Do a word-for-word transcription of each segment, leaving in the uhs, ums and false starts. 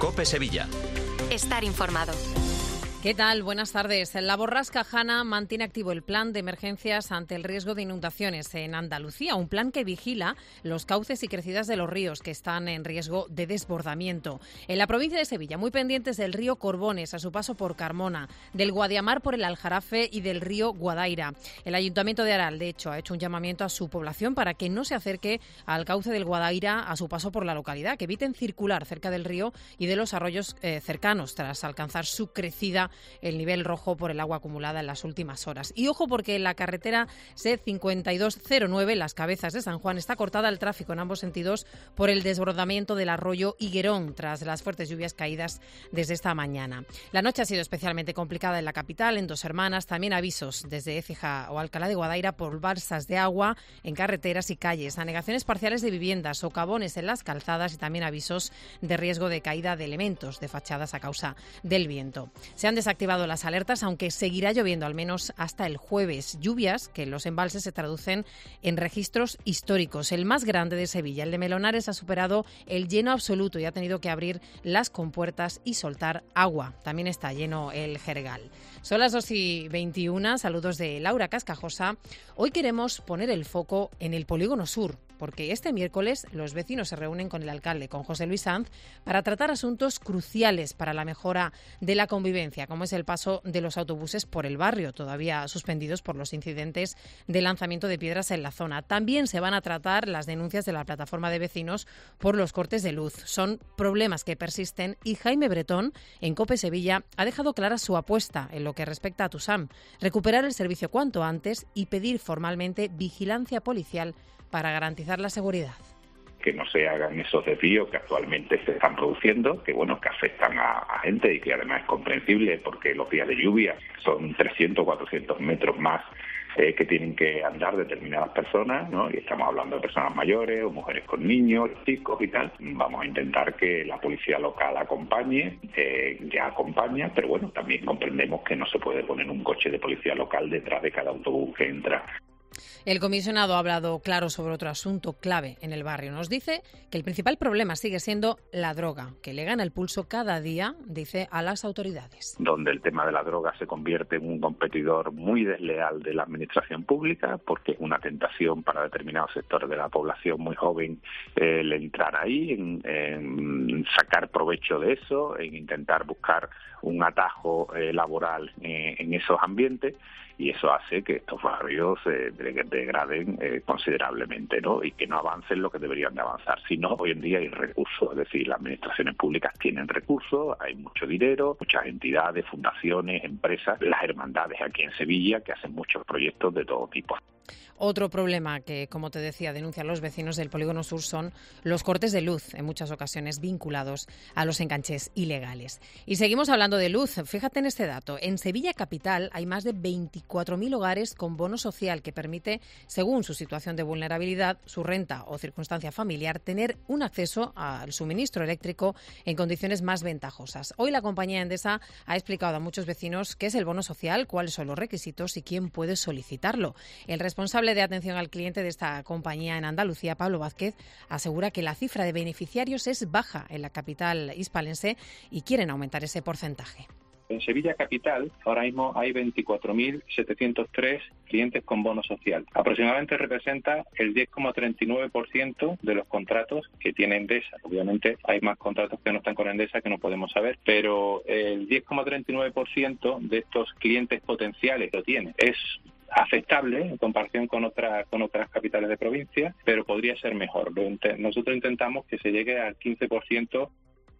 COPE Sevilla. Estar informado. ¿Qué tal? Buenas tardes. La borrasca Hanna mantiene activo el plan de emergencias ante el riesgo de inundaciones en Andalucía, un plan que vigila los cauces y crecidas de los ríos que están en riesgo de desbordamiento. En la provincia de Sevilla, muy pendientes del río Corbones a su paso por Carmona, del Guadiamar por el Aljarafe y del río Guadaira. El Ayuntamiento de Aral, de hecho, ha hecho un llamamiento a su población para que no se acerque al cauce del Guadaira a su paso por la localidad, que eviten circular cerca del río y de los arroyos eh, cercanos tras alcanzar su crecida el nivel rojo por el agua acumulada en las últimas horas. Y ojo, porque en la carretera C cincuenta y dos cero nueve, Las Cabezas de San Juan, está cortada el tráfico en ambos sentidos por el desbordamiento del arroyo Higuerón tras las fuertes lluvias caídas desde esta mañana. La noche ha sido especialmente complicada en la capital, en Dos Hermanas. También avisos desde Écija o Alcalá de Guadaira por balsas de agua en carreteras y calles, anegaciones parciales de viviendas, socavones en las calzadas y también avisos de riesgo de caída de elementos de fachadas a causa del viento. Se han desactivado las alertas, aunque seguirá lloviendo al menos hasta el jueves. Lluvias que en los embalses se traducen en registros históricos. El más grande de Sevilla, el de Melonares, ha superado el lleno absoluto y ha tenido que abrir las compuertas y soltar agua. También está lleno el Jergal. Son las dos y veintiuna. Saludos de Laura Cascajosa. Hoy queremos poner el foco en el Polígono Sur, porque este miércoles los vecinos se reúnen con el alcalde, con José Luis Sanz, para tratar asuntos cruciales para la mejora de la convivencia, como es el paso de los autobuses por el barrio, todavía suspendidos por los incidentes de lanzamiento de piedras en la zona. También se van a tratar las denuncias de la plataforma de vecinos por los cortes de luz. Son problemas que persisten y Jaime Bretón, en COPE Sevilla, ha dejado clara su apuesta en lo que respecta a Tusam: recuperar el servicio cuanto antes y pedir formalmente vigilancia policial para garantizar la seguridad. Que no se hagan esos desvíos que actualmente se están produciendo, que bueno, que afectan a, a gente y que además es comprensible porque los días de lluvia son trescientos, cuatrocientos metros más eh, que tienen que andar determinadas personas, ¿no? Y estamos hablando de personas mayores o mujeres con niños, chicos y tal. Vamos a intentar que la policía local acompañe, eh, ya acompaña, pero bueno, también comprendemos que no se puede poner un coche de policía local detrás de cada autobús que entra. El comisionado ha hablado claro sobre otro asunto clave en el barrio. Nos dice que el principal problema sigue siendo la droga, que le gana el pulso cada día, dice, a las autoridades. Donde el tema de la droga se convierte en un competidor muy desleal de la administración pública, porque es una tentación para determinados sectores de la población muy joven eh, el entrar ahí, en, en sacar provecho de eso, en intentar buscar un atajo eh, laboral eh, en esos ambientes. Y eso hace que estos barrios se degraden eh, considerablemente, ¿no? Y que no avancen lo que deberían de avanzar. Si no, hoy en día hay recursos, es decir, las administraciones públicas tienen recursos, hay mucho dinero, muchas entidades, fundaciones, empresas, las hermandades aquí en Sevilla que hacen muchos proyectos de todo tipo. Otro problema que, como te decía, denuncian los vecinos del Polígono Sur son los cortes de luz, en muchas ocasiones vinculados a los enganches ilegales. Y seguimos hablando de luz. Fíjate en este dato. En Sevilla capital hay más de veinticuatro mil hogares con bono social que permite, según su situación de vulnerabilidad, su renta o circunstancia familiar, tener un acceso al suministro eléctrico en condiciones más ventajosas. Hoy la compañía Endesa ha explicado a muchos vecinos qué es el bono social, cuáles son los requisitos y quién puede solicitarlo. El responsable de atención al cliente de esta compañía en Andalucía, Pablo Vázquez, asegura que la cifra de beneficiarios es baja en la capital hispalense y quieren aumentar ese porcentaje. En Sevilla capital ahora mismo hay veinticuatro mil setecientos tres clientes con bono social. Aproximadamente representa el diez coma treinta y nueve por ciento de los contratos que tiene Endesa. Obviamente hay más contratos que no están con Endesa que no podemos saber, pero el diez coma treinta y nueve por ciento de estos clientes potenciales lo tiene. Es aceptable en comparación con otras con otras capitales de provincia, pero podría ser mejor. Nosotros intentamos que se llegue al quince por ciento.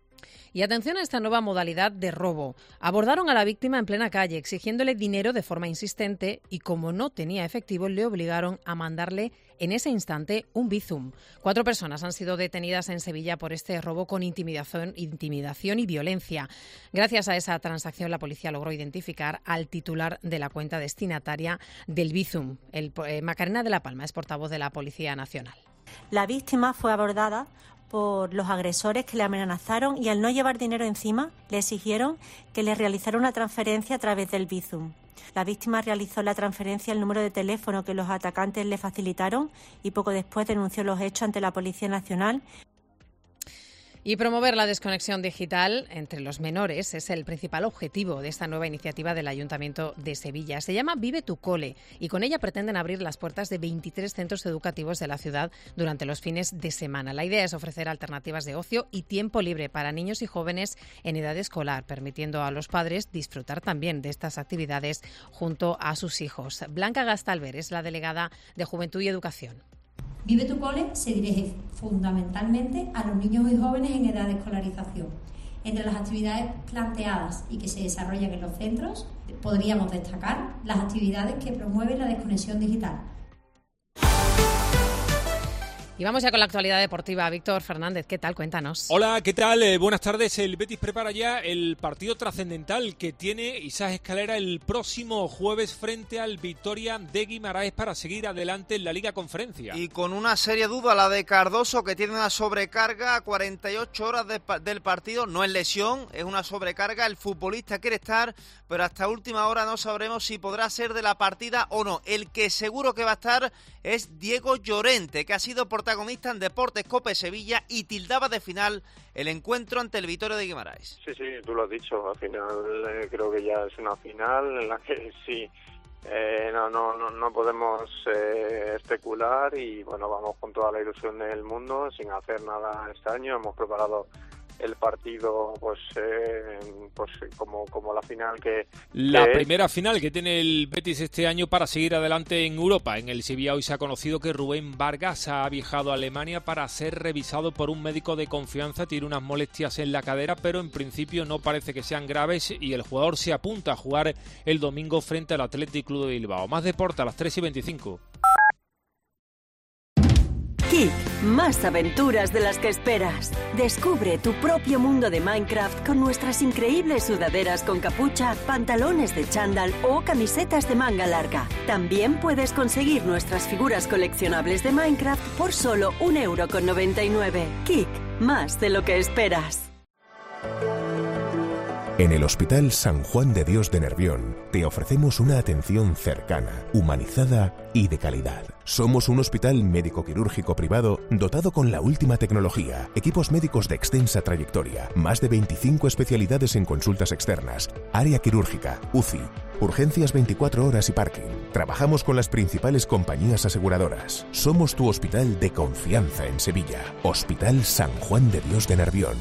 Y atención a esta nueva modalidad de robo. Abordaron a la víctima en plena calle exigiéndole dinero de forma insistente y como no tenía efectivo le obligaron a mandarle en ese instante un Bizum. Cuatro personas han sido detenidas en Sevilla por este robo con intimidación, intimidación y violencia. Gracias a esa transacción la policía logró identificar al titular de la cuenta destinataria del Bizum. El, eh, Macarena de la Palma es portavoz de la Policía Nacional. La víctima fue abordada por los agresores que le amenazaron y al no llevar dinero encima le exigieron que le realizara una transferencia a través del Bizum. La víctima realizó la transferencia al número de teléfono que los atacantes le facilitaron y poco después denunció los hechos ante la Policía Nacional. Y promover la desconexión digital entre los menores es el principal objetivo de esta nueva iniciativa del Ayuntamiento de Sevilla. Se llama Vive tu Cole y con ella pretenden abrir las puertas de veintitrés centros educativos de la ciudad durante los fines de semana. La idea es ofrecer alternativas de ocio y tiempo libre para niños y jóvenes en edad escolar, permitiendo a los padres disfrutar también de estas actividades junto a sus hijos. Blanca Gastalver es la delegada de Juventud y Educación. Vive tu Cole se dirige fundamentalmente a los niños y jóvenes en edad de escolarización. Entre las actividades planteadas y que se desarrollan en los centros, podríamos destacar las actividades que promueven la desconexión digital. Y vamos ya con la actualidad deportiva. Víctor Fernández, ¿qué tal? Cuéntanos. Hola, ¿qué tal? Eh, buenas tardes. El Betis prepara ya el partido trascendental que tiene Isaac Escalera el próximo jueves frente al Victoria de Guimaraes para seguir adelante en la Liga Conferencia. Y con una seria duda, la de Cardoso, que tiene una sobrecarga a cuarenta y ocho horas de, del partido. No es lesión, es una sobrecarga. El futbolista quiere estar, pero hasta última hora no sabremos si podrá ser de la partida o no. El que seguro que va a estar es Diego Llorente, que ha sido protagonista en Deportes Cope Sevilla y tildaba de final el encuentro ante el Victoria de Guimaraes. Sí, sí, tú lo has dicho, al final eh, creo que ya es una final en la que sí, eh, no, no, no, no podemos eh, especular y bueno, vamos con toda la ilusión del mundo, sin hacer nada este año, hemos preparado el partido pues eh, pues como como la final que la que primera es. final que tiene el Betis este año para seguir adelante en Europa. En el Sevilla hoy se ha conocido que Rubén Vargas ha viajado a Alemania para ser revisado por un médico de confianza. Tiene unas molestias en la cadera, pero en principio no parece que sean graves y el jugador se apunta a jugar el domingo frente al Athletic Club de Bilbao. Más deporte a las tres y veinticinco. Kik, más aventuras de las que esperas. Descubre tu propio mundo de Minecraft con nuestras increíbles sudaderas con capucha, pantalones de chándal o camisetas de manga larga. También puedes conseguir nuestras figuras coleccionables de Minecraft por solo un euro con noventa y nueve. Kik, más de lo que esperas. En el Hospital San Juan de Dios de Nervión te ofrecemos una atención cercana, humanizada y de calidad. Somos un hospital médico-quirúrgico privado dotado con la última tecnología, equipos médicos de extensa trayectoria, más de veinticinco especialidades en consultas externas, área quirúrgica, U C I, urgencias veinticuatro horas y parking. Trabajamos con las principales compañías aseguradoras. Somos tu hospital de confianza en Sevilla. Hospital San Juan de Dios de Nervión.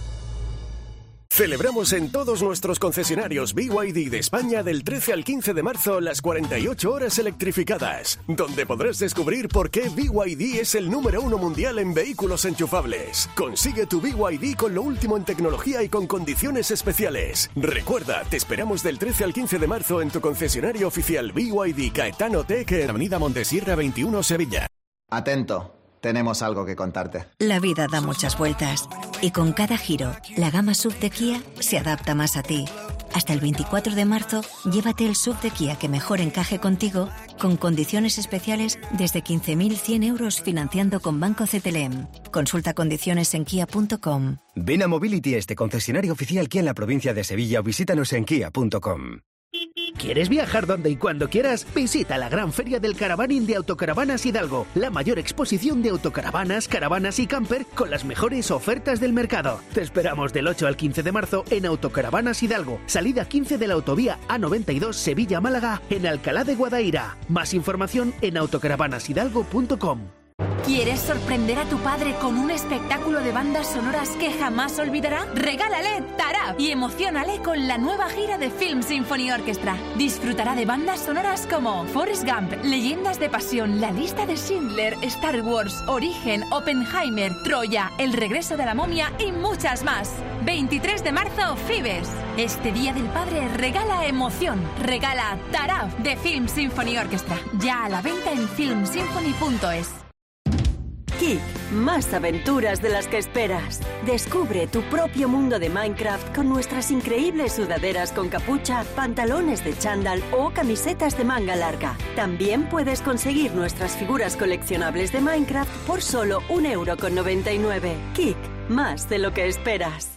Celebramos en todos nuestros concesionarios B Y D de España del trece al quince de marzo las cuarenta y ocho horas electrificadas, donde podrás descubrir por qué B Y D es el número uno mundial en vehículos enchufables. Consigue tu B Y D con lo último en tecnología y con condiciones especiales. Recuerda, te esperamos del trece al quince de marzo en tu concesionario oficial B Y D Caetano Tech en Avenida Montesierra veintiuno, Sevilla. Atento. Tenemos algo que contarte. La vida da muchas vueltas y con cada giro, la gama S U V de Kia se adapta más a ti. Hasta el veinticuatro de marzo, llévate el S U V de Kia que mejor encaje contigo con condiciones especiales desde quince mil cien euros financiando con Banco C T L M. Consulta condiciones en kia punto com. Ven a Mobility, este concesionario oficial Kia en la provincia de Sevilla o visítanos en kia punto com. ¿Quieres viajar donde y cuando quieras? Visita la gran feria del Caravaning de Autocaravanas Hidalgo, la mayor exposición de autocaravanas, caravanas y camper con las mejores ofertas del mercado. Te esperamos del ocho al quince de marzo en Autocaravanas Hidalgo, salida quince de la autovía A noventa y dos Sevilla-Málaga en Alcalá de Guadaira. Más información en autocaravanas hidalgo punto com. ¿Quieres sorprender a tu padre con un espectáculo de bandas sonoras que jamás olvidará? Regálale Tarab y emociónale con la nueva gira de Film Symphony Orchestra. Disfrutará de bandas sonoras como Forrest Gump, Leyendas de Pasión, La Lista de Schindler, Star Wars, Origen, Oppenheimer, Troya, El Regreso de la Momia y muchas más. veintitrés de marzo, Fibes. Este Día del Padre regala emoción. Regala Tarab de Film Symphony Orchestra. Ya a la venta en film symphony punto es. Kik, más aventuras de las que esperas. Descubre tu propio mundo de Minecraft con nuestras increíbles sudaderas con capucha, pantalones de chándal o camisetas de manga larga. También puedes conseguir nuestras figuras coleccionables de Minecraft por solo un euro con noventa y nueve. Kik, más de lo que esperas.